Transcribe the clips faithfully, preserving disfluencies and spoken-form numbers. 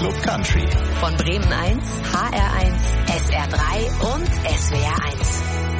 Club Country. Von Bremen eins, H R eins, S R drei und S W R eins.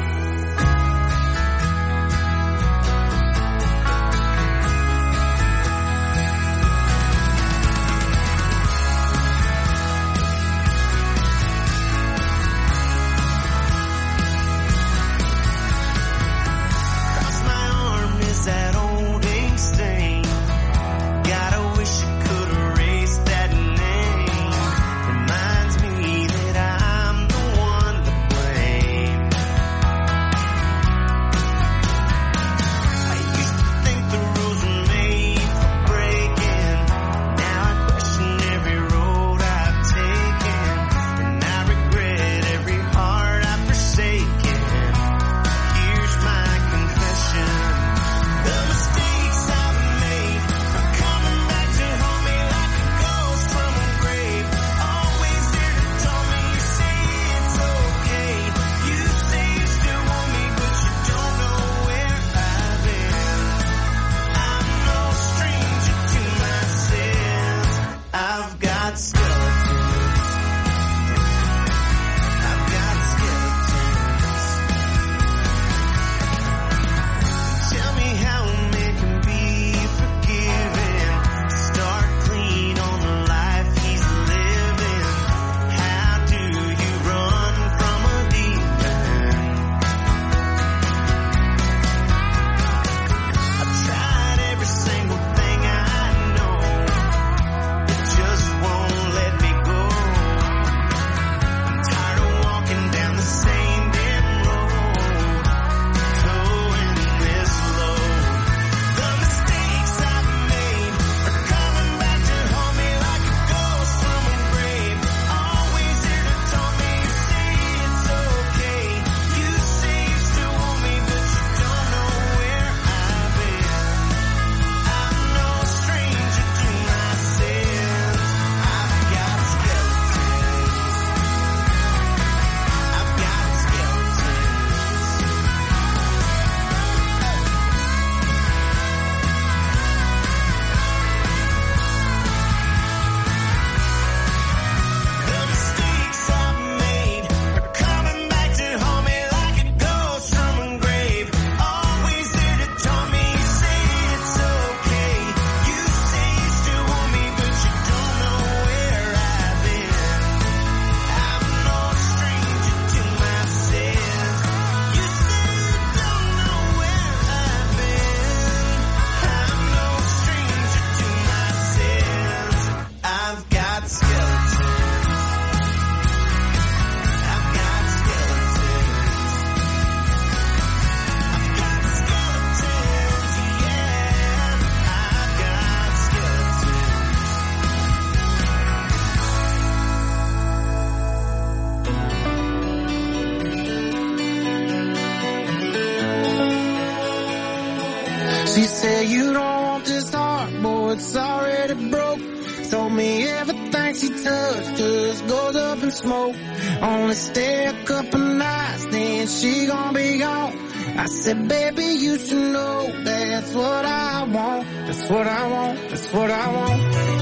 She said, you don't want this heart, boy, it's already broke. Told me everything she touched just goes up in smoke. Only stay a couple nights, then she gon' be gone. I said, baby, you should know that's what I want. That's what I want, that's what I want.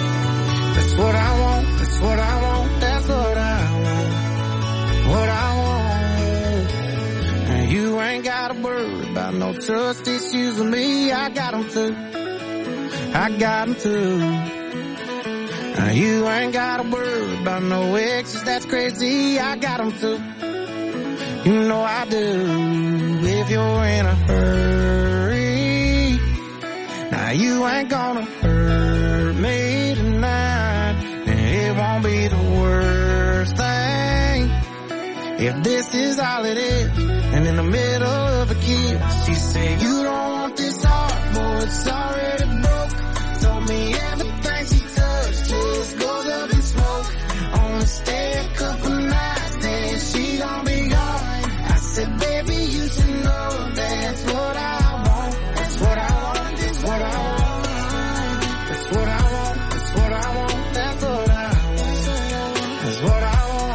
That's what I want, that's what I want. That's what I want, what I want. And you ain't gotta worry about no trust issues with me. I got them too, I got them too. Now you ain't gotta worry about no exes, that's crazy. I got them too, you know I do. If you're in a hurry, now you ain't gonna hurt me tonight. And it won't be the worst thing if this is all it is. And in the middle of a kiss, she said, you don't want this heart, boy, it's already broke. Told me everything she touched just goes up in smoke. Only stay a couple nights, then she gon' be gone. I said, baby, you should know that's what I want. That's what I want, that's what I want. That's what I want, that's what I want. That's what I want, that's what I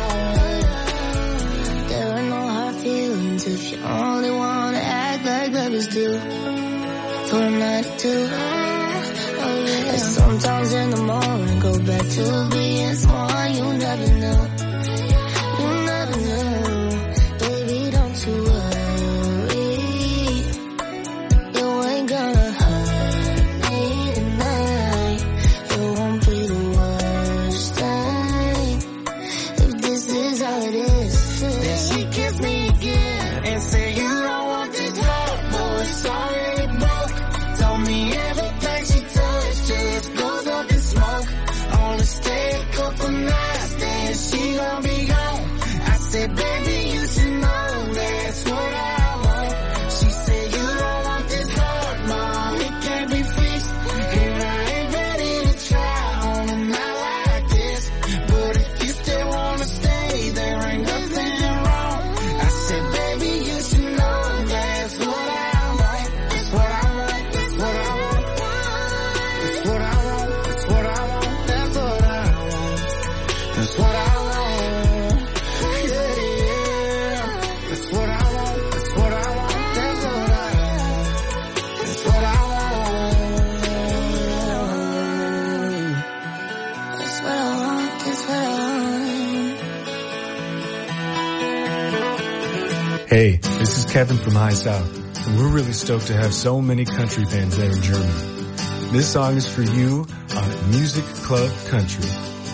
want. There are no hard feelings if you only wanna act like babies do. For a night or two, oh yeah. Sometimes in the morning, go back to being someone you never knew. You never knew. Baby, don't you worry. You ain't gonna hurt me tonight. It won't be the worst thing. If this is all it is. Then she kissed me again and said, you don't want this heart, boy, it's already broke. Told me everything she touched just goes up in smoke. Only stay a couple nights, then she gon' be gone. I said, baby, you should know that's what I want. She said, you don't want this heart, mom, it can't be fixed. And I ain't ready to try on a night like this. But if you still wanna stay, there ain't nothing wrong. I said, baby, you should know that's what I want. That's what I want, that's what I want. That's what I want, that's what I want, that's what I want. That's what I want. Yeah, yeah. That's what I want, that's what I want, that's what I want. That's what I want. That's what I want, that's what I want. Hey, this is Kevin from High South, and we're really stoked to have so many country fans there in Germany. This song is for you on Music Club Country.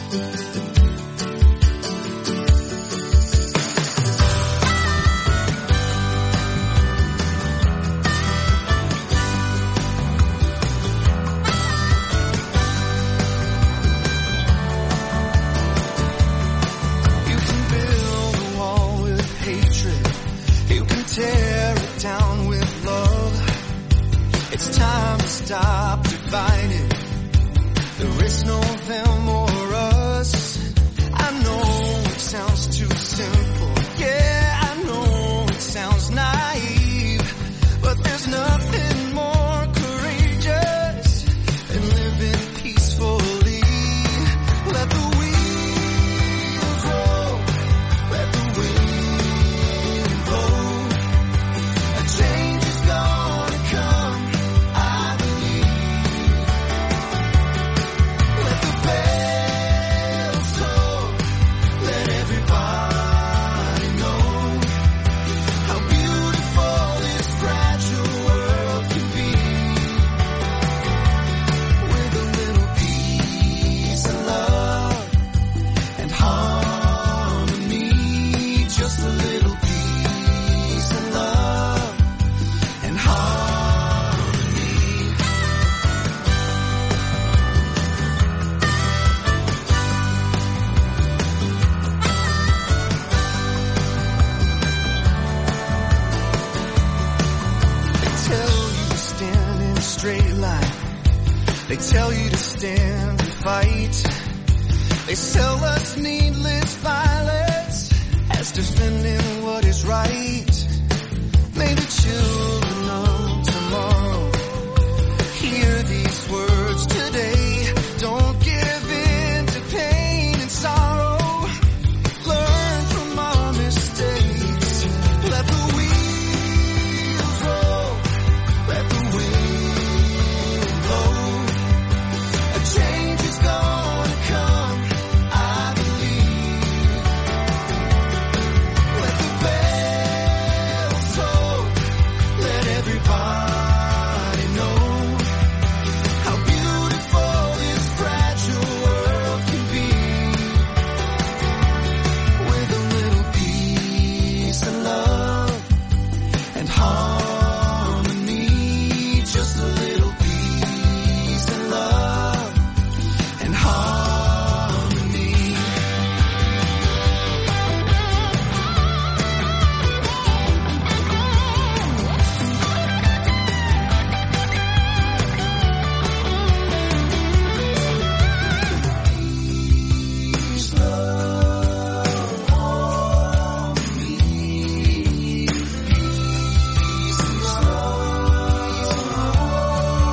You can build a wall with hatred. You can tear it down with love. It's time to stop dividing. There is no them or us. I know it sounds too simple. Yeah, I know it sounds naive. But there's nothing more courageous than living peacefully. Let the wheels roll. Let the wind blow. A change is gonna come, I believe. Let the bells toll. Let everybody know how beautiful this fragile world can be. With a little peace and love and harmony. Just a little peace and love and harmony. They tell you to stand in a straight line. They tell you to stand and fight. They sell us needless violence as defending what is right. May the children of tomorrow hear these words today. Don't give in to pain and sorrow. Learn from our mistakes. Let the wheels roll. Let the wind blow. A change is gonna come, I believe. Let the bells toll. Let everybody know how beautiful this fragile world can be. With a little peace and love and harmony. Just a little peace and love and harmony. Peace and love,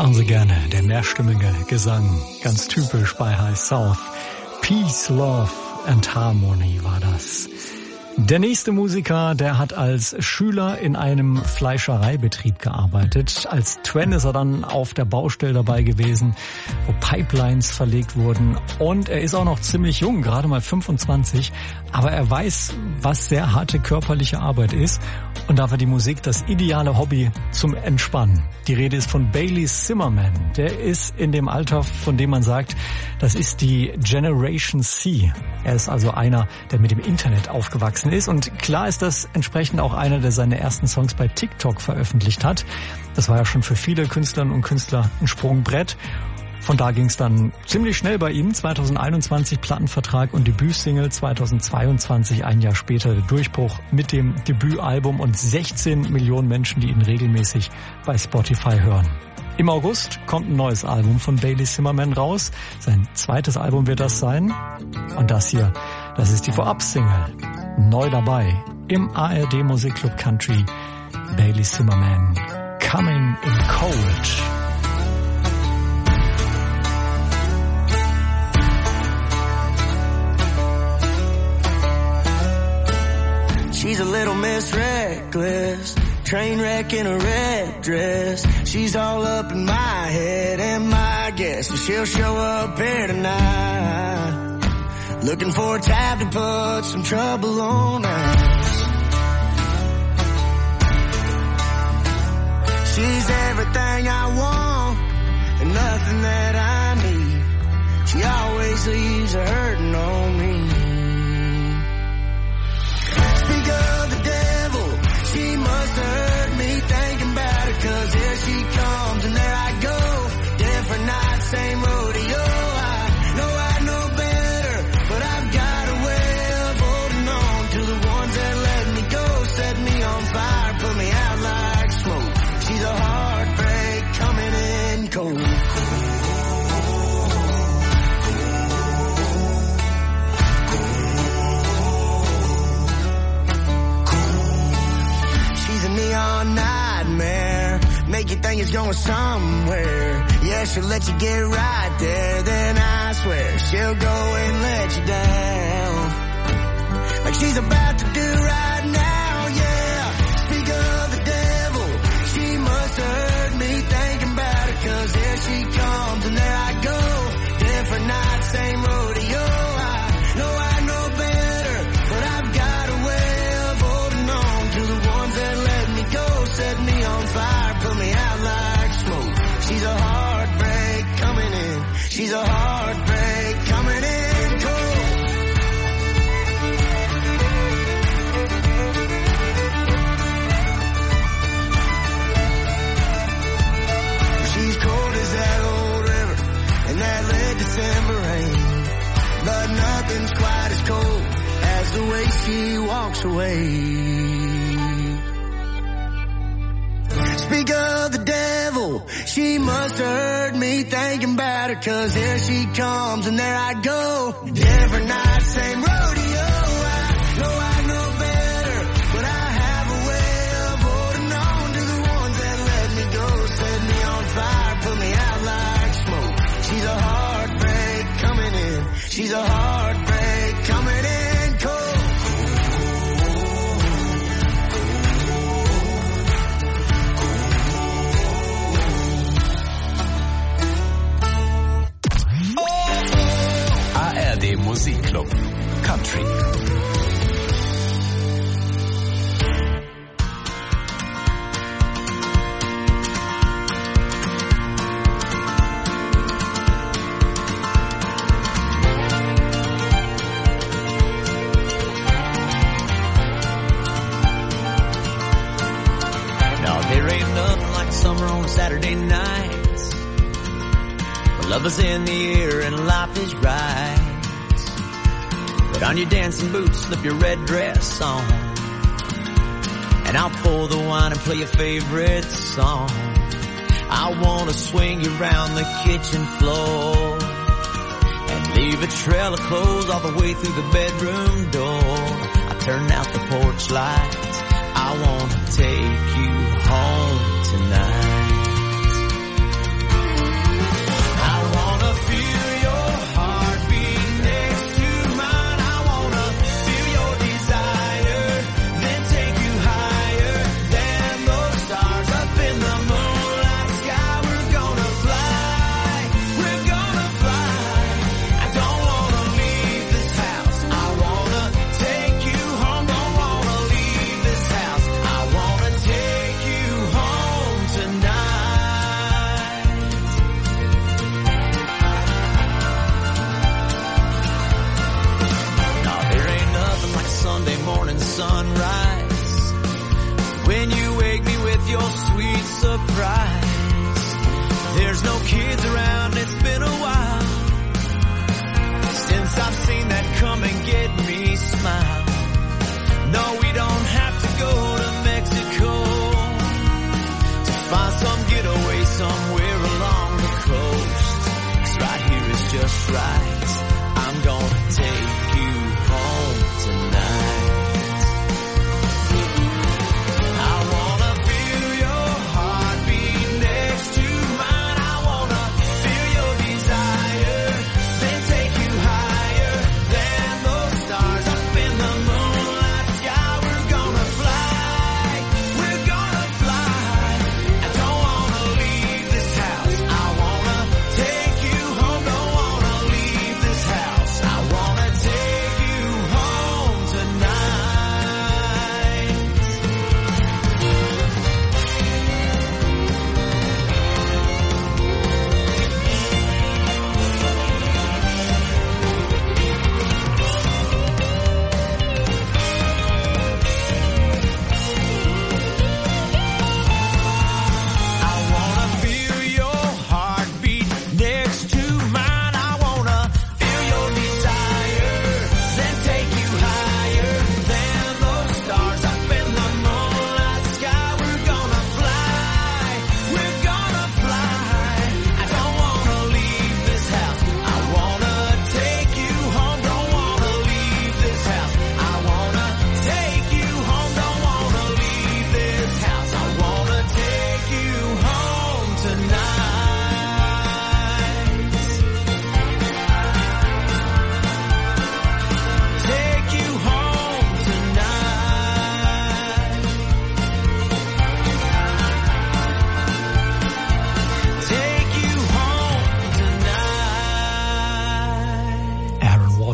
machen sie gerne, der mehrstimmige Gesang, ganz typisch bei High South. Peace, Love and Harmony war das. Der nächste Musiker, der hat als Schüler in einem Fleischereibetrieb gearbeitet. Als Twen ist er dann auf der Baustelle dabei gewesen, wo Pipelines verlegt wurden. Und er ist auch noch ziemlich jung, gerade mal fünfundzwanzig. Aber er weiß, was sehr harte körperliche Arbeit ist. Und da war die Musik das ideale Hobby zum Entspannen. Die Rede ist von Bailey Zimmerman. Der ist in dem Alter, von dem man sagt, das ist die Generation C. Er ist also einer, der mit dem Internet aufgewachsen ist. Und klar ist das entsprechend auch einer, der seine ersten Songs bei TikTok veröffentlicht hat. Das war ja schon für viele Künstlerinnen und Künstler ein Sprungbrett. Von da ging es dann ziemlich schnell bei ihm. zweitausendeinundzwanzig Plattenvertrag und Debütsingle, zweitausendzweiundzwanzig, ein Jahr später der Durchbruch mit dem Debütalbum und sechzehn Millionen Menschen, die ihn regelmäßig bei Spotify hören. Im August kommt ein neues Album von Bailey Zimmerman raus. Sein zweites Album wird das sein. Und das hier, das ist die Vorab-Single. Neu dabei im A R D Musikclub Country. Bailey Zimmerman, Coming in Cold. She's a little Miss Reckless, train wreck in a red dress. She's all up in my head and my guess that she'll show up here tonight, looking for a tab to put some trouble on us. She's everything I want and nothing that I need. She always leaves a hurting on me. Speak of the devil, she must have heard me thinking about it, 'cause here she comes and there I go. Different night, same rodeo. I know I know better, but I've got a way of holding on to the ones that let me go. Set me on fire, put me out like smoke. She's a heartbreak coming in cold. Neon nightmare, make you think it's going somewhere. Yeah, she'll let you get right there, then I swear she'll go and let you down, like she's about to do right now. Yeah, speak of the devil, she must have heard me thinking about it, 'cause here she comes and there I go. Different night, same rodeo. I know I know better, but I've got a way of holding on to the ones that let me go. Set me on fire, put me out like smoke. She's a heartbreak coming in. She's a heartbreak coming in cold. She's cold as that old river and that late December rain, but nothing's quite as cold as the way she walks away. Speak of the devil, she must have heard me thinking about her, 'cause here she comes and there I go. Different night, same rodeo. I know I know better, but I have a way of holding on to the ones that let me go. Set me on fire, put me out like smoke. She's a heartbreak coming in. She's a heartbreak coming in cold. Musikclub Country. Now there ain't nothing like summer on Saturday nights. Love is in the air and life is right. Put on your dancing boots, slip your red dress on, and I'll pour the wine and play your favorite song. I wanna swing you around the kitchen floor and leave a trail of clothes all the way through the bedroom door. I turn out the porch lights, I wanna take you home tonight.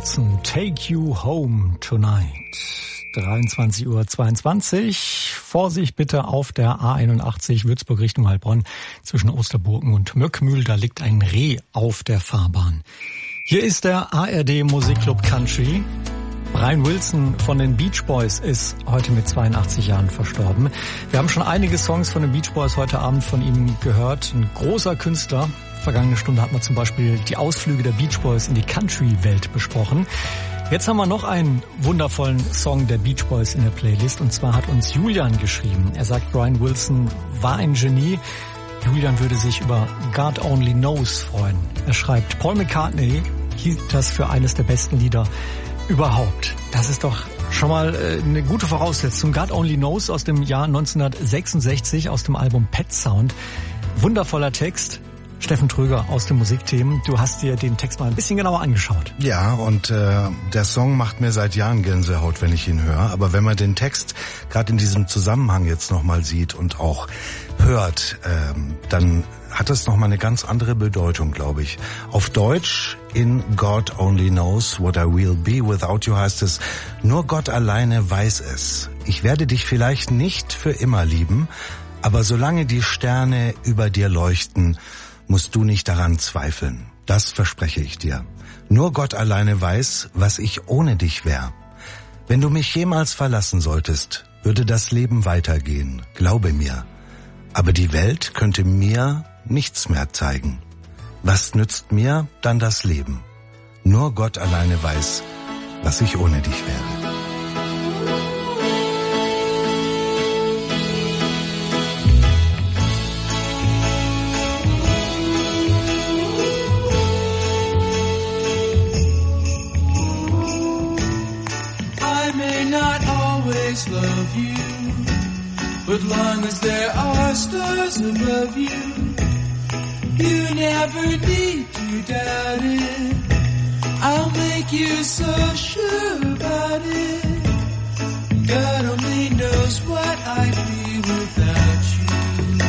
Wilson, Take You Home Tonight. dreiundzwanzig Uhr zweiundzwanzig. Vorsicht bitte auf der A einundachtzig Würzburg Richtung Heilbronn zwischen Osterburgen und Möckmühl. Da liegt ein Reh auf der Fahrbahn. Hier ist der A R D Musikclub Country. Brian Wilson von den Beach Boys ist heute mit zweiundachtzig Jahren verstorben. Wir haben schon einige Songs von den Beach Boys heute Abend von ihm gehört. Ein großer Künstler. Vergangene Stunde hat man zum Beispiel die Ausflüge der Beach Boys in die Country-Welt besprochen. Jetzt haben wir noch einen wundervollen Song der Beach Boys in der Playlist. Und zwar hat uns Julian geschrieben. Er sagt, Brian Wilson war ein Genie. Julian würde sich über God Only Knows freuen. Er schreibt, Paul McCartney hielt das für eines der besten Lieder überhaupt. Das ist doch schon mal äh, eine gute Voraussetzung. God Only Knows aus dem Jahr neunzehnhundertsechsundsechzig, aus dem Album Pet Sound. Wundervoller Text. Steffen Tröger aus den Musikthemen. Du hast dir den Text mal ein bisschen genauer angeschaut. Ja, und äh, der Song macht mir seit Jahren Gänsehaut, wenn ich ihn höre. Aber wenn man den Text gerade in diesem Zusammenhang jetzt nochmal sieht und auch hört, ähm, dann hat das nochmal eine ganz andere Bedeutung, glaube ich. Auf Deutsch, in God Only Knows What I Will Be Without You heißt es, nur Gott alleine weiß es. Ich werde dich vielleicht nicht für immer lieben, aber solange die Sterne über dir leuchten, musst du nicht daran zweifeln. Das verspreche ich dir. Nur Gott alleine weiß, was ich ohne dich wär. Wenn du mich jemals verlassen solltest, würde das Leben weitergehen, glaube mir. Aber die Welt könnte mir nichts mehr zeigen. Was nützt mir dann das Leben? Nur Gott alleine weiß, was ich ohne dich wäre. Love you, but long as there are stars above you, you never need to doubt it. I'll make you so sure about it. God only knows what I'd be without you.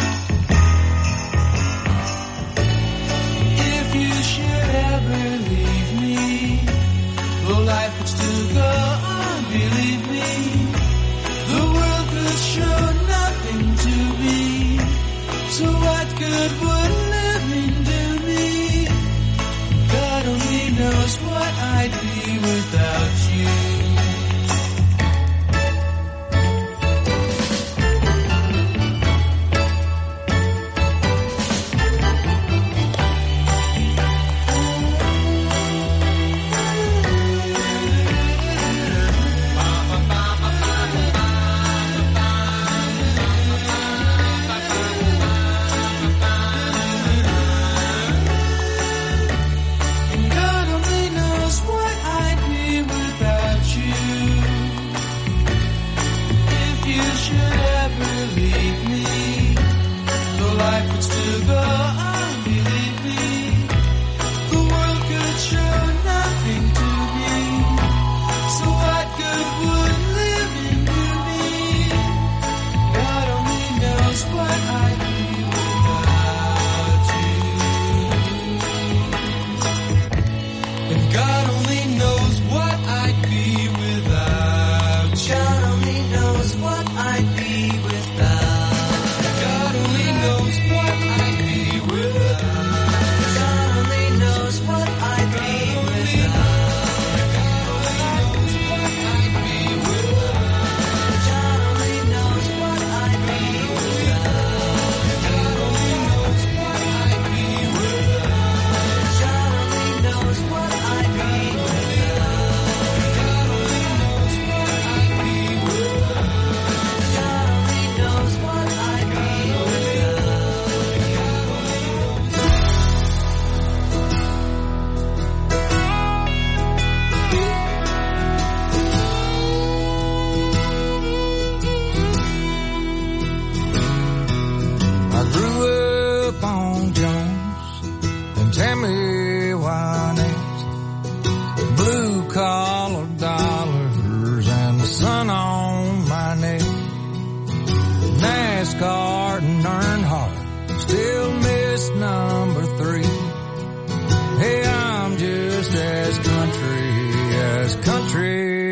If you should ever leave me, well, life would still go on, believe me. The world could show nothing to me, so what good would living do me? God only knows what I'd be without you.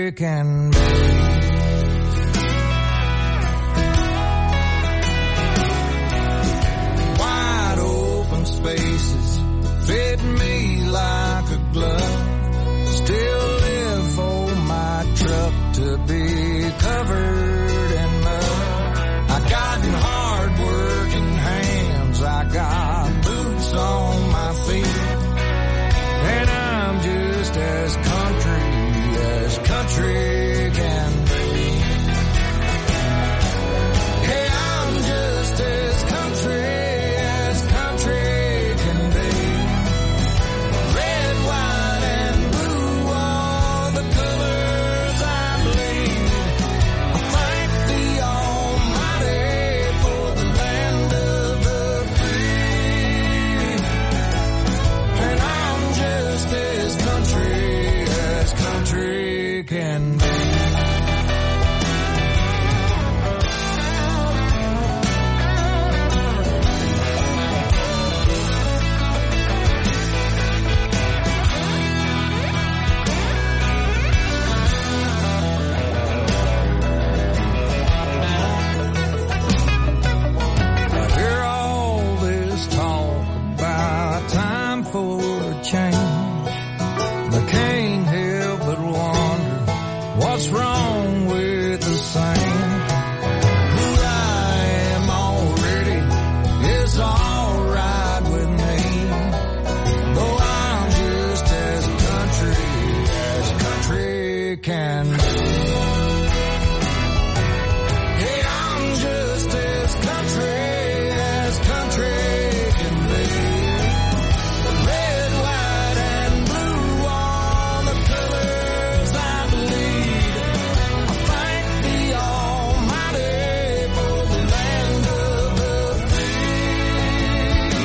country can be. Wide open spaces fit me like a glove. Still live for my truck to be covered in mud. I got hard-working hands, I got boots on my feet, and I'm just as country as country can be. Hey, I'm just as country as country can be. Red, white, and blue, all the colors I bleed. I thank the Almighty for the land of the free. And I'm just as country as country can be. I hear all this talk about time for change. I can't help but wonder what's wrong with the same. Who I am already is alright with me. Though I'm just as country as country can be. Hey, I'm just as country as country can be. Red, white, and blue, all the colors I bleed. I thank the Almighty for the land of the free.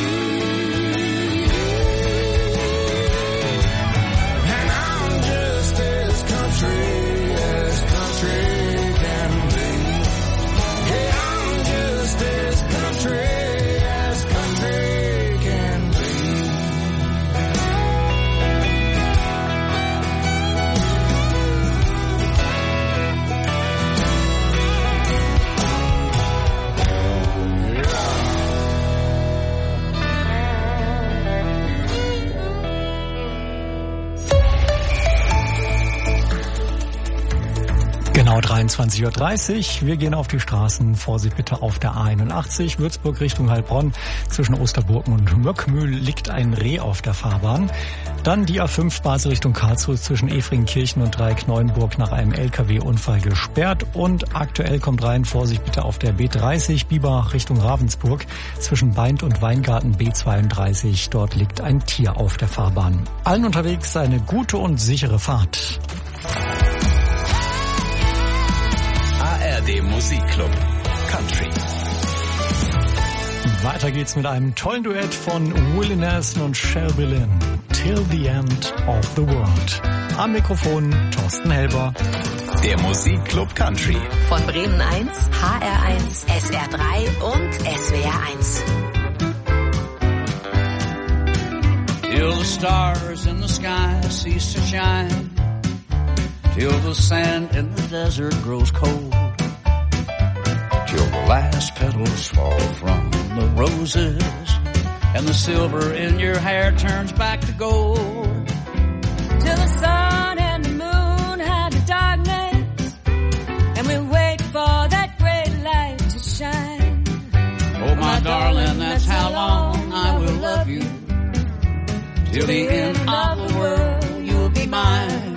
And I'm just as country as country can be. Yeah, I'm just as country as country can be. Genau dreiundzwanzig Uhr dreißig. Wir gehen auf die Straßen. Vorsicht bitte auf der A einundachtzig. Würzburg Richtung Heilbronn. Zwischen Osterburgen und Möckmühl liegt ein Reh auf der Fahrbahn. Dann die A fünf Basel Richtung Karlsruhe zwischen Efringkirchen und Dreieck-Neuenburg nach einem L K W-Unfall gesperrt. Und aktuell kommt rein, Vorsicht bitte auf der B dreißig Biber Richtung Ravensburg. Zwischen Beint und Weingarten B zweiunddreißig. Dort liegt ein Tier auf der Fahrbahn. Allen unterwegs eine gute und sichere Fahrt. A R D Musikclub Country. Weiter geht's mit einem tollen Duett von Willie Nelson und Shelby Lynn. Till the End of the World. Am Mikrofon Thorsten Helber. Der Musikclub Country. Von Bremen eins, H R eins, S R drei und S W R eins. Till the stars in the sky cease to shine, till the sand in the desert grows cold, till the last petals fall from the roses, and the silver in your hair turns back to gold. Till the sun and the moon hide the darkness, and we wait for that great light to shine. Oh, my darling, that's how long I will love you. Till the end of the world, you'll be mine.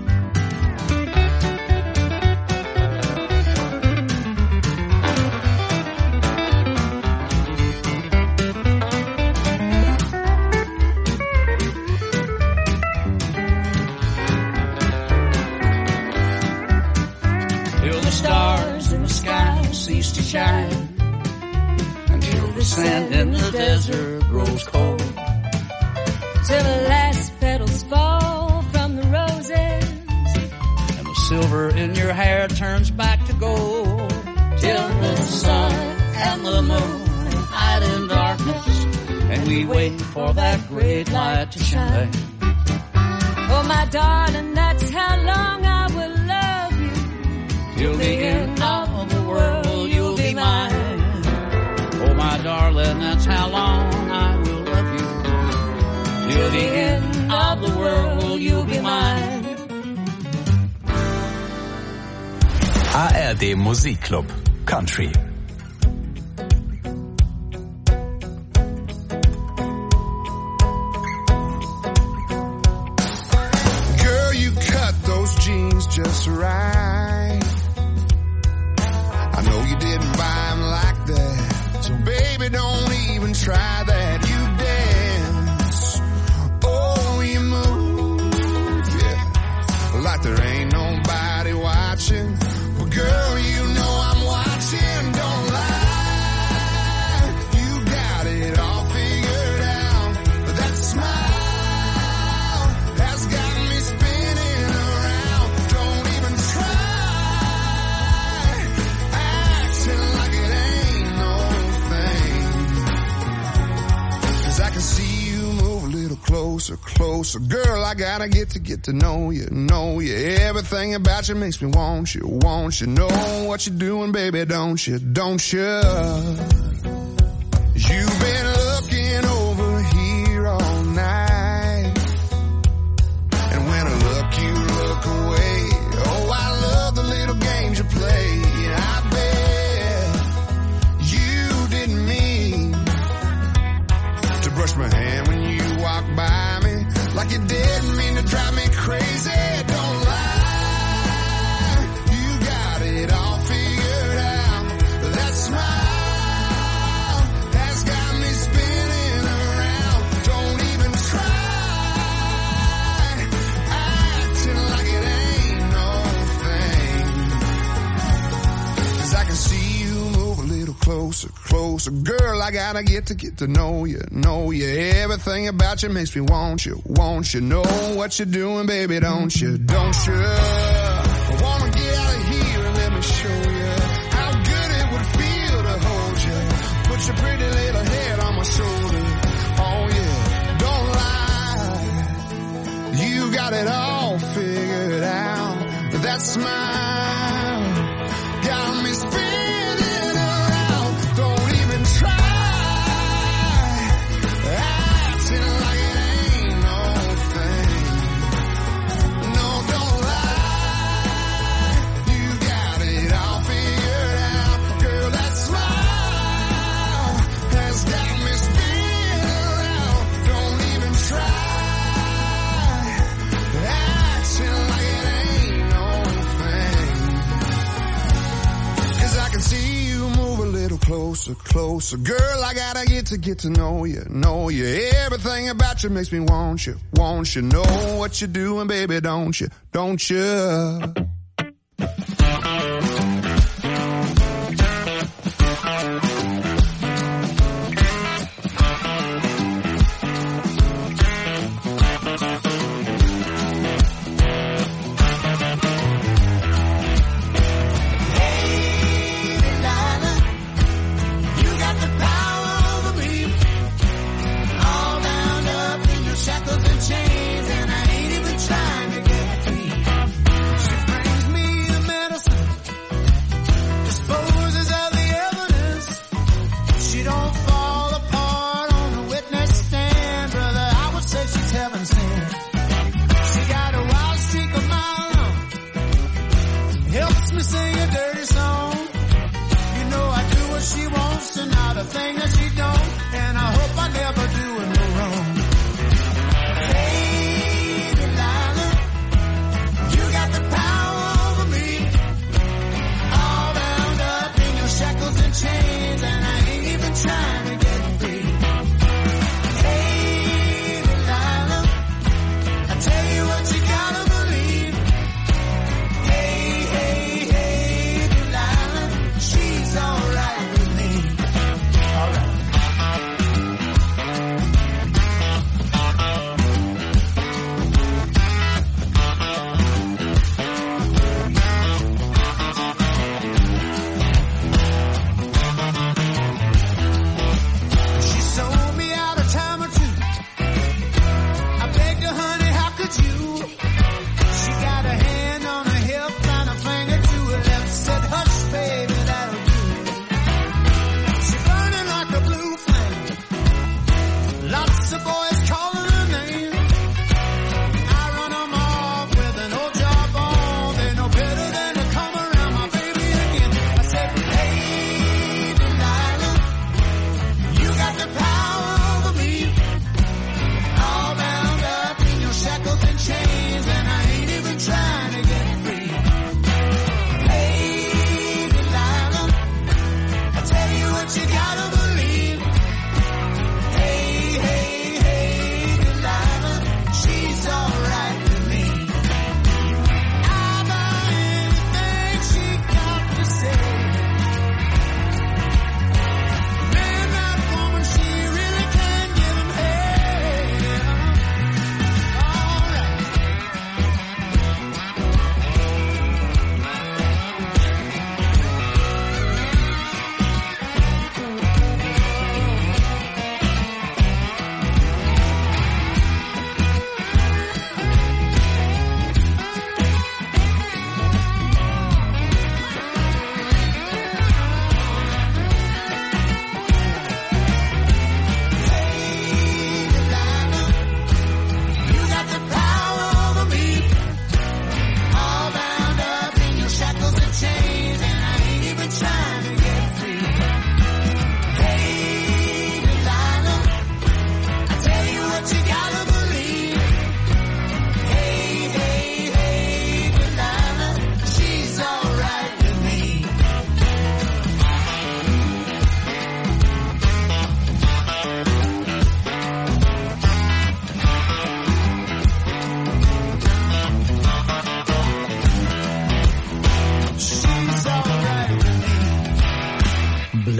Till the stars in the sky cease to shine, until the sand in the desert grows cold, till the last petals fall from the roses, and the silver in your hair turns back to gold, till the sun and the moon hide in darkness, and we wait for that great light to shine. Oh, my darling, that's how long I will love till the end of the world, you'll be mine. Oh, my darling, that's how long I will love you. Till the end of the world, you'll be mine. A R D Musikclub Country. Girl, you cut those jeans just right. I know you didn't buy them like that, so baby, don't even try that. You dance, oh, you move, yeah, like there ain't nobody watching. Well, girl, you know I'm watching, don't lie. You got it all figured out. That smile has got me spinning around. Don't even try acting like it ain't no thing. 'Cause I can see you move a little closer, closer. Girl, I gotta get to get to know you, know you. Everything about you makes me want you, want you. Know what you're doing, baby, don't you, don't you? You've been looking over here all night, and when I look, you look away. Oh, I love the little games you play. I bet you didn't mean to brush my hand when you walked by me, like you didn't mean to drive me crazy. Don't lie, you got it all figured out. That smile has got me spinning around. Don't even try acting like it ain't no thing. 'Cause I can see you move a little closer, closer. Girl, I gotta get to get to know you, know you. Everything about you makes me want you, want you. Know what you're doing, baby, don't you, don't you? I wanna get out of here and let me show you how good it would feel to hold you. Put your pretty little head on my shoulder. Oh yeah, don't lie, you got it all figured out. That smile got me spinning around. Don't even try acting like it ain't no thing. No, don't lie, you got it all figured out. Girl, that smile has got me spinning around. Don't even try acting like it ain't no thing. 'Cause I can see you move a little closer, closer. Girl, I gotta get to get to know you, know you. Everything about you makes me want you, want you. Know what you're doing, baby, don't you, don't you? You got the power over me, all bound up in your shackles and chains, and I ain't even trying to get free.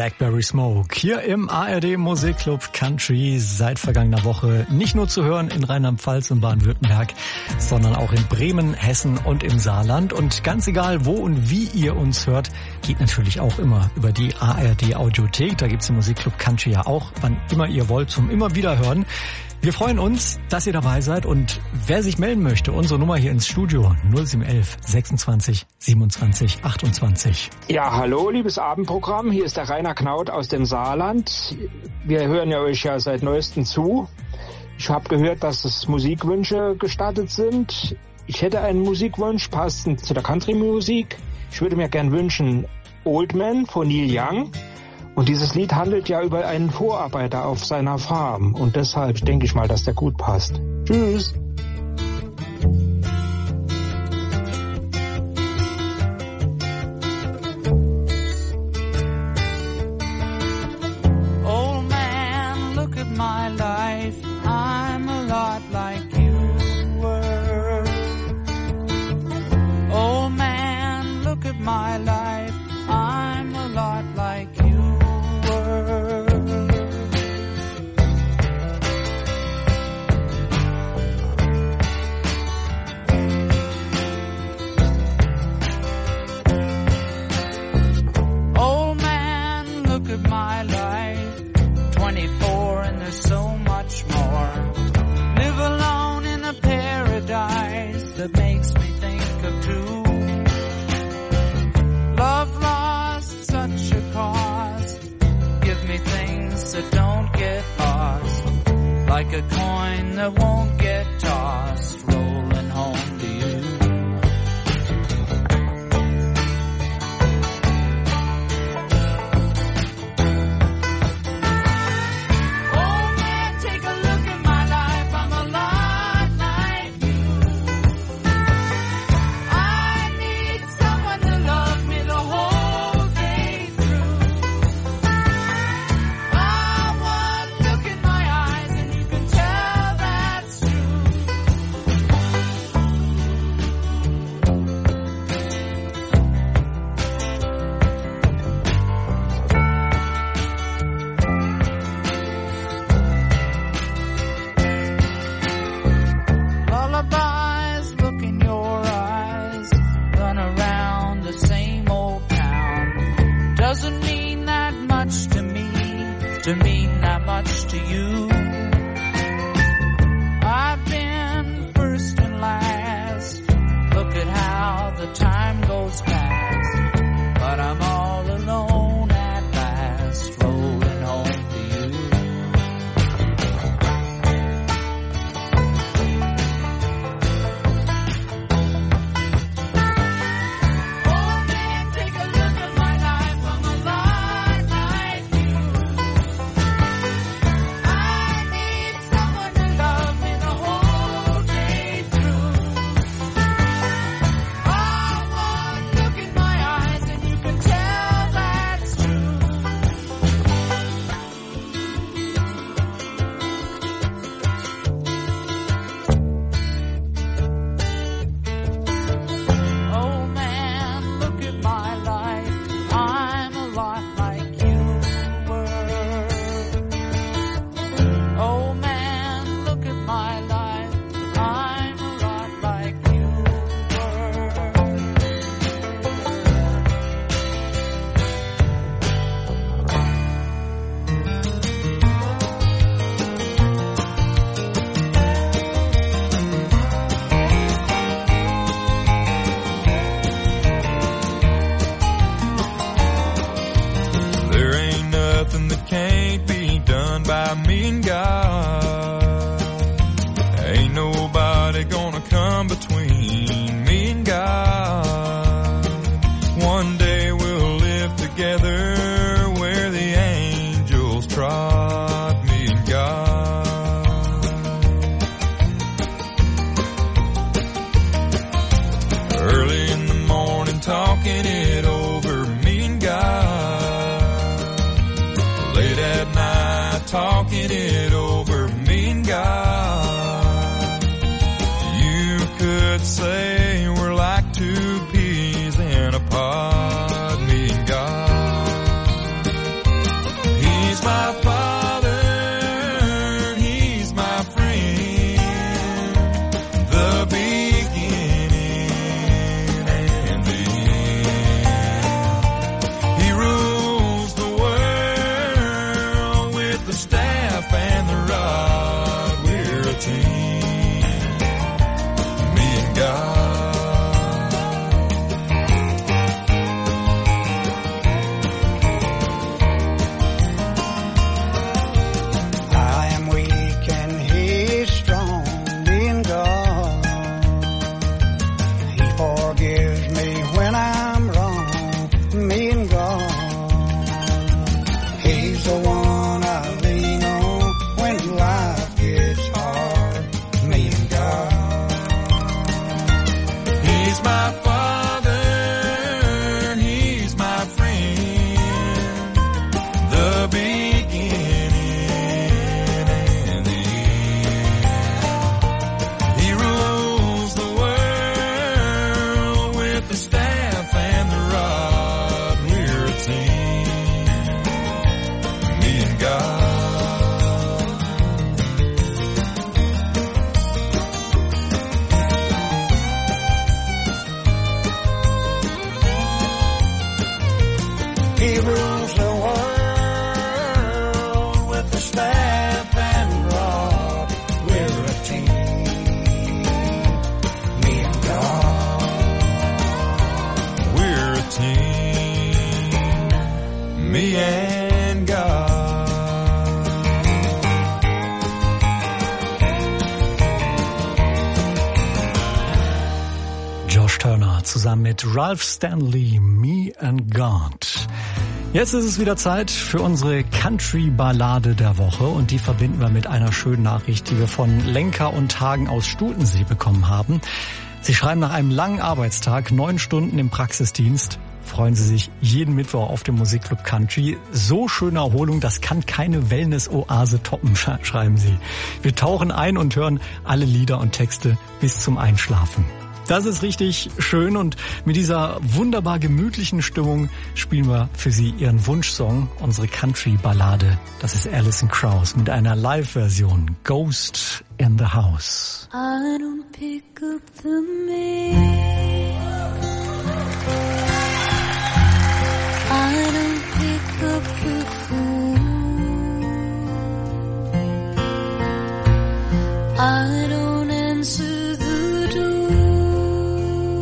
Blackberry Smoke. Hier im A R D Musikclub Country seit vergangener Woche nicht nur zu hören in Rheinland-Pfalz und Baden-Württemberg, sondern auch in Bremen, Hessen und im Saarland. Und ganz egal, wo und wie ihr uns hört, geht natürlich auch immer über die A R D Audiothek. Da gibt's den Musikclub Country ja auch, wann immer ihr wollt, zum immer wieder hören. Wir freuen uns, dass ihr dabei seid, und wer sich melden möchte, unsere Nummer hier ins Studio null sieben elf sechsundzwanzig siebenundzwanzig achtundzwanzig. Ja, hallo, liebes Abendprogramm, hier ist der Rainer Knaut aus dem Saarland. Wir hören ja euch ja seit neuestem zu. Ich habe gehört, dass es Musikwünsche gestattet sind. Ich hätte einen Musikwunsch passend zu der Country-Musik. Ich würde mir gern wünschen Old Man von Neil Young. Und dieses Lied handelt ja über einen Vorarbeiter auf seiner Farm. Und deshalb denke ich mal, dass der gut passt. Tschüss. Old man, look at my life. I'm a lot like you were. Old man, look at my life. I'm a lot like you. Old man, look at my life. twenty-four and there's so much more. Live alone in a paradise that makes me think of two. Love lost, such a cost. Give me things that don't get lost, like a coin that won't get tossed, rolling home to you. Oh man, take a look at my life. I'm a lot like you. I need someone to love me the whole day through. I want look in my eyes and you can tell that's true. zusammen mit Ralph Stanley, Me and God. Jetzt ist es wieder Zeit für unsere Country-Ballade der Woche und die verbinden wir mit einer schönen Nachricht, die wir von Lenka und Hagen aus Stutensee bekommen haben. Sie schreiben, nach einem langen Arbeitstag, neun Stunden im Praxisdienst, freuen Sie sich jeden Mittwoch auf dem Musikclub Country. So schöne Erholung, das kann keine Wellness-Oase toppen, schreiben Sie. Wir tauchen ein und hören alle Lieder und Texte bis zum Einschlafen. Das ist richtig schön und mit dieser wunderbar gemütlichen Stimmung spielen wir für Sie Ihren Wunschsong, unsere Country-Ballade. Das ist Alison Krauss mit einer Live-Version, Ghost in the House. I don't pick up the mail. I don't pick up the phone. I don't answer the door.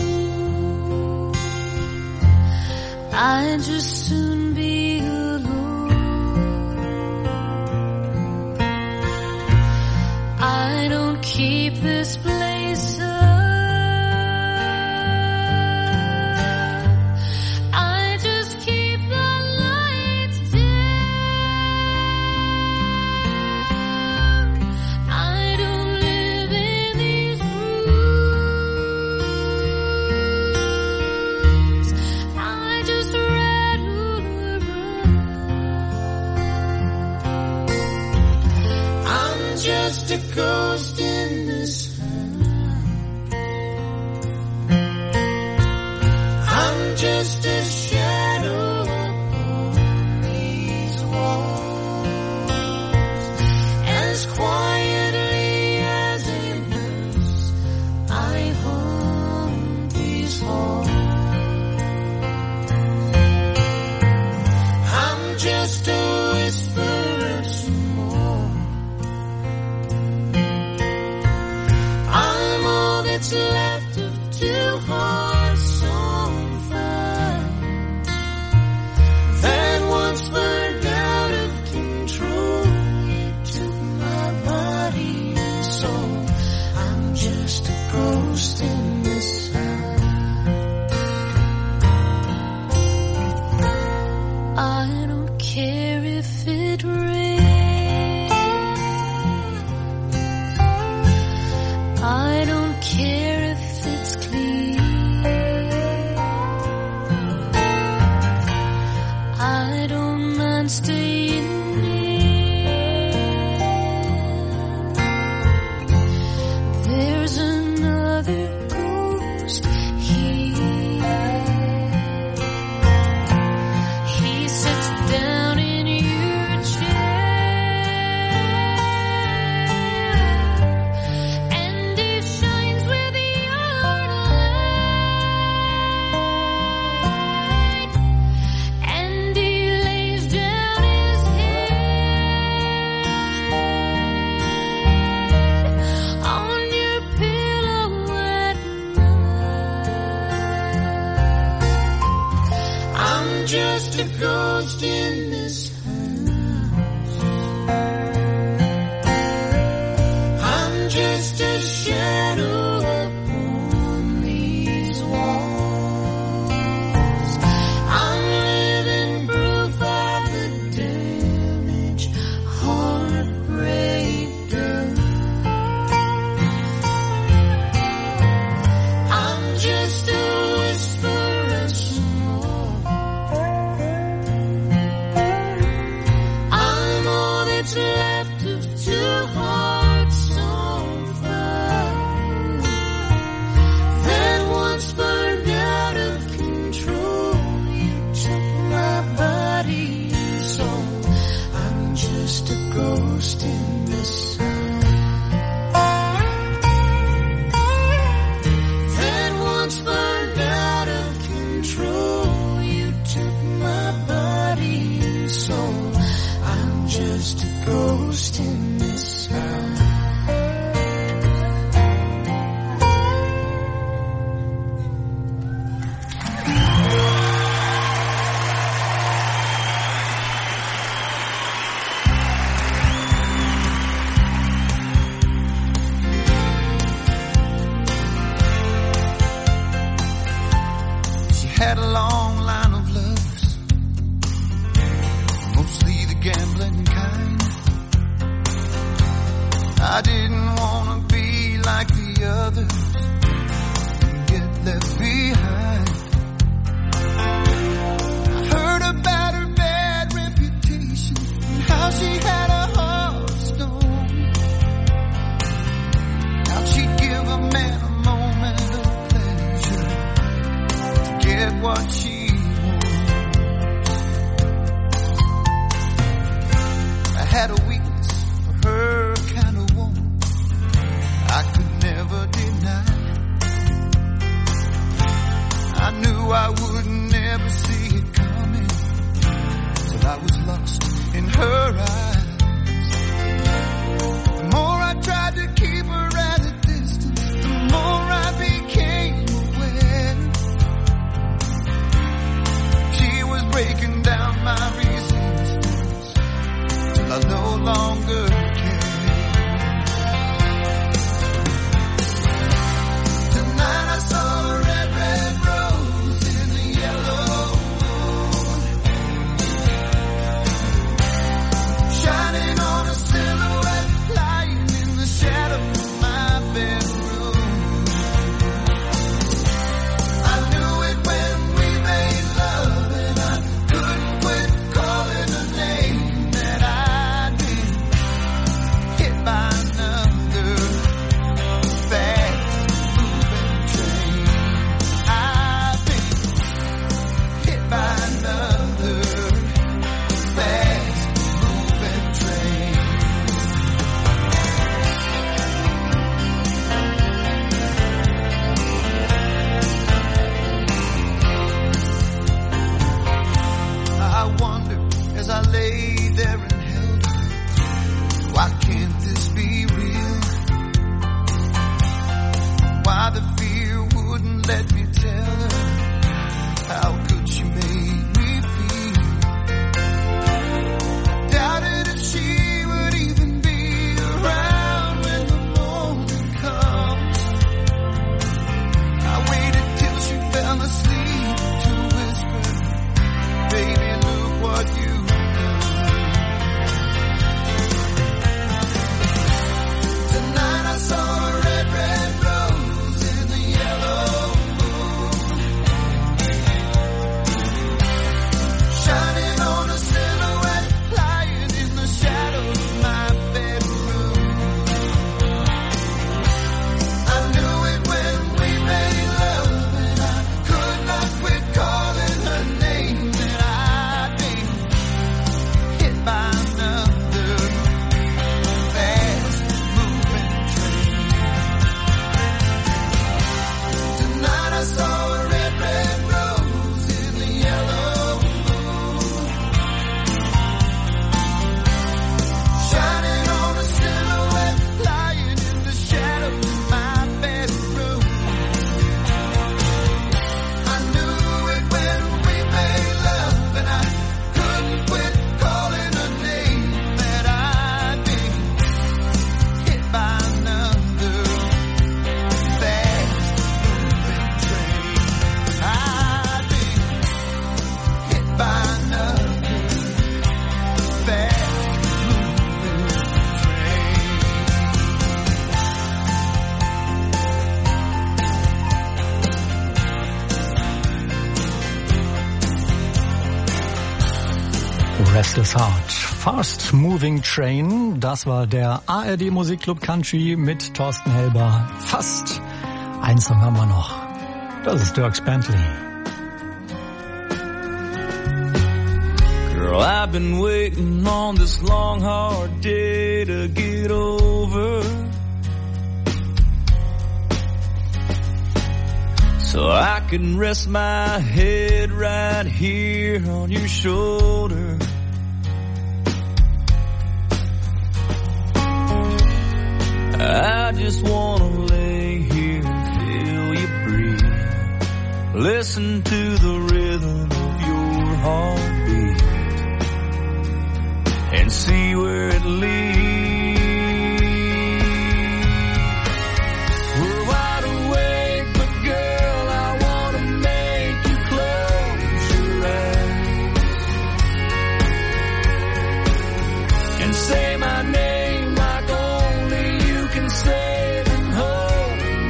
I just soon be alone. I don't keep this place up. Just a ghost in this house. I'm just a shadow upon these walls. As quietly as a mouse, I haunt these halls. I'm just a whisper of some more. others and get left behind. I heard about her bad reputation and how she had a heart of stone. How she'd give a man a moment of pleasure to get what she wants. I had a weakness for her kind of woman I could never deny. I knew I would never see it coming till I was lost in her eyes. The more I tried to keep her at a distance, the more I became aware she was breaking down my resistance till I no longer cared. Tonight I saw a red, red rose in the yellow moon, shining on a silhouette lying in the shadow of my bedroom. I knew it when we made love, and I couldn't quit calling her name that I'd been hit by another fast moving train. I've been hit by another fast moving train. I wonder as I lay there and held her, why can't this be real? Why the fear wouldn't let me tell her how good she made me feel. I doubted if she would even be around when the morning comes. I waited till she fell asleep to whisper, baby, look what you've done. Tonight I saw a red, red rose in the yellow moon, shining on a silhouette lying in the shadow of my bedroom. I knew it when we made love, and I could not quit calling her name that I'd been hit by another fast moving train. Tonight I saw a red, red rose in the yellow moon, shining on a silhouette lying in the shadow of my bedroom. I knew it when we made love, and I couldn't quit calling her name that I'd been hit by another fast moving train. I'd been hit by another fast moving train. Restless Heart, Fast Moving Train, das war der A R D Musikclub Country mit Thorsten Helber. Fast. Einen Song haben wir noch. Das ist Dierks Bentley. Girl, I've been waiting on this long, hard day to get over, so I can rest my head right here on your shoulder. I just wanna lay here and feel you breathe, listen to the rhythm of your heartbeat, and see where it leads. We're wide awake, but girl, I wanna make you close your eyes and say my name like only you can say it, and hold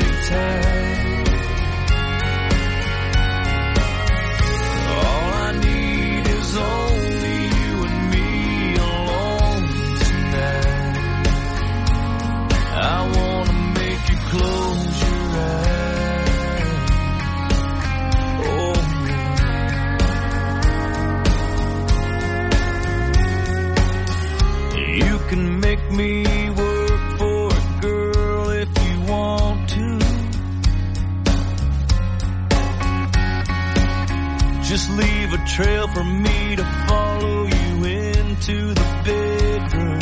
trail for me to follow you into the bedroom.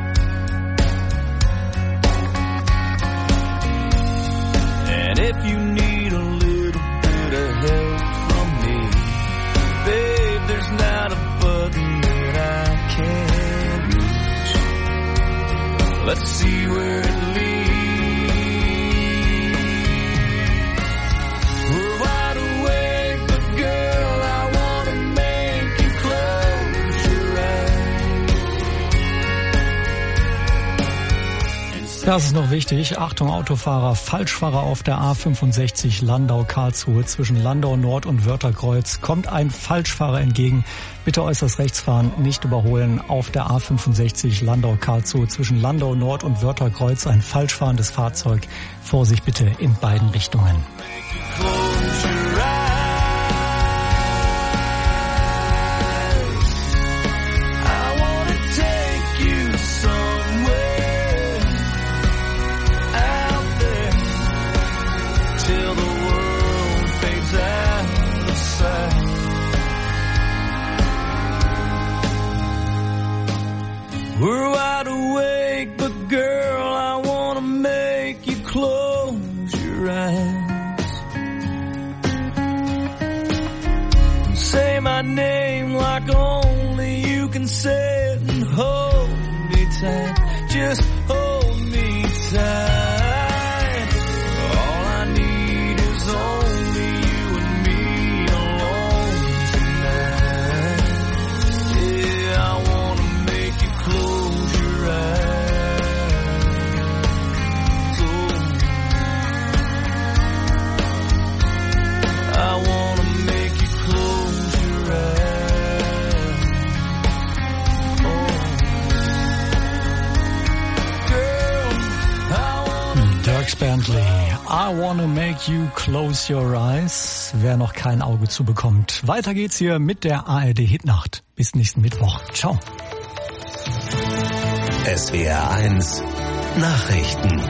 And if you need a little bit of help from me, babe, there's not a button that I can't reach. Let's see where it leads. We're wide awake, but girl, I wanna make you close your eyes. Das ist noch wichtig. Achtung Autofahrer, Falschfahrer auf der A fünfundsechzig Landau-Karlsruhe zwischen Landau Nord und Wörtherkreuz. Kommt ein Falschfahrer entgegen. Bitte äußerst rechts fahren, nicht überholen. Auf der A fünfundsechzig Landau-Karlsruhe zwischen Landau Nord und Wörtherkreuz ein falsch fahrendes Fahrzeug. Vorsicht bitte in beiden Richtungen. We're wide awake, but girl, I wanna make you close your eyes. And say my name like only you can say it, and hold me tight, just hold me tight. All I need is only you and me alone tonight. Yeah, I wanna make you close your eyes. Oh, I wanna make you close your eyes. Oh, girl, I wanna. Dierks Bentley, I wanna make you close your eyes. Wer noch kein Auge zu bekommt. Weiter geht's hier mit der A R D Hitnacht. Bis nächsten Mittwoch. Ciao. S W R eins Nachrichten.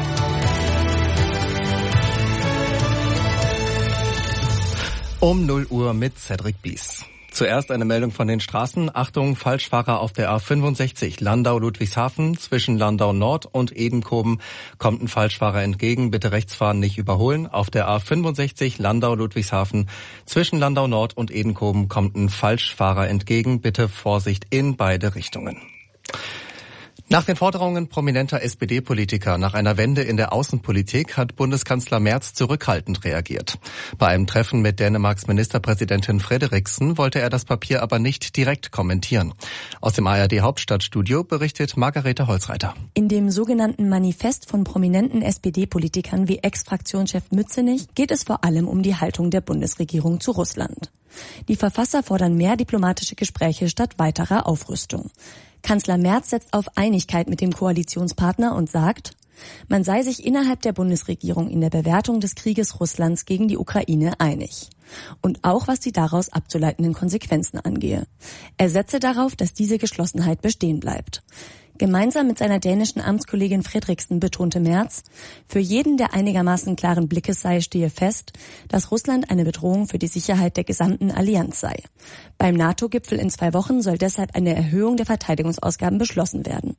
Um null Uhr mit Cedric Bies. Zuerst eine Meldung von den Straßen. Achtung, Falschfahrer auf der A fünfundsechzig Landau-Ludwigshafen. Zwischen Landau Nord und Edenkoben kommt ein Falschfahrer entgegen. Bitte rechts fahren, nicht überholen. Auf der A fünfundsechzig Landau-Ludwigshafen. Zwischen Landau Nord und Edenkoben kommt ein Falschfahrer entgegen. Bitte Vorsicht in beide Richtungen. Nach den Forderungen prominenter S P D-Politiker nach einer Wende in der Außenpolitik hat Bundeskanzler Merz zurückhaltend reagiert. Bei einem Treffen mit Dänemarks Ministerpräsidentin Frederiksen wollte er das Papier aber nicht direkt kommentieren. Aus dem A R D-Hauptstadtstudio berichtet Margarete Holzreiter. In dem sogenannten Manifest von prominenten S P D-Politikern wie Ex-Fraktionschef Mützenich geht es vor allem um die Haltung der Bundesregierung zu Russland. Die Verfasser fordern mehr diplomatische Gespräche statt weiterer Aufrüstung. Kanzler Merz setzt auf Einigkeit mit dem Koalitionspartner und sagt, man sei sich innerhalb der Bundesregierung in der Bewertung des Krieges Russlands gegen die Ukraine einig. Und auch was die daraus abzuleitenden Konsequenzen angehe. Er setze darauf, dass diese Geschlossenheit bestehen bleibt. Gemeinsam mit seiner dänischen Amtskollegin Frederiksen betonte Merz, für jeden, der einigermaßen klaren Blickes sei, stehe fest, dass Russland eine Bedrohung für die Sicherheit der gesamten Allianz sei. Beim NATO-Gipfel in zwei Wochen soll deshalb eine Erhöhung der Verteidigungsausgaben beschlossen werden.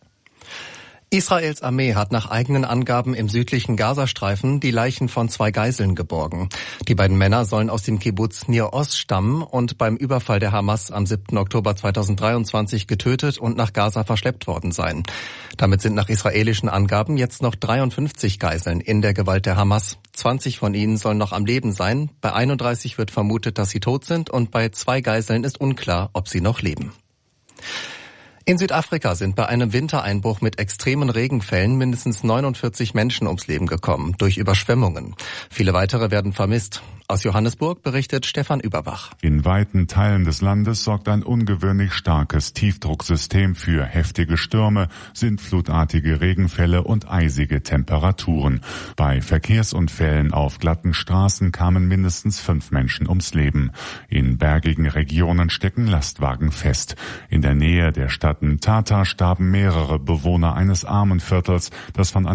Israels Armee hat nach eigenen Angaben im südlichen Gazastreifen die Leichen von zwei Geiseln geborgen. Die beiden Männer sollen aus dem Kibbuz Nir Oz stammen und beim Überfall der Hamas am siebten Oktober zweitausenddreiundzwanzig getötet und nach Gaza verschleppt worden sein. Damit sind nach israelischen Angaben jetzt noch dreiundfünfzig Geiseln in der Gewalt der Hamas. zwanzig von ihnen sollen noch am Leben sein. Bei einunddreißig wird vermutet, dass sie tot sind, und bei zwei Geiseln ist unklar, ob sie noch leben. In Südafrika sind bei einem Wintereinbruch mit extremen Regenfällen mindestens neunundvierzig Menschen ums Leben gekommen, durch Überschwemmungen. Viele weitere werden vermisst. Aus Johannesburg berichtet Stefan Überbach. In weiten Teilen des Landes sorgt ein ungewöhnlich starkes Tiefdrucksystem für heftige Stürme, sintflutartige Regenfälle und eisige Temperaturen. Bei Verkehrsunfällen auf glatten Straßen kamen mindestens fünf Menschen ums Leben. In bergigen Regionen stecken Lastwagen fest. In der Nähe der Stadt Mthatha starben mehrere Bewohner eines Armenviertels, das von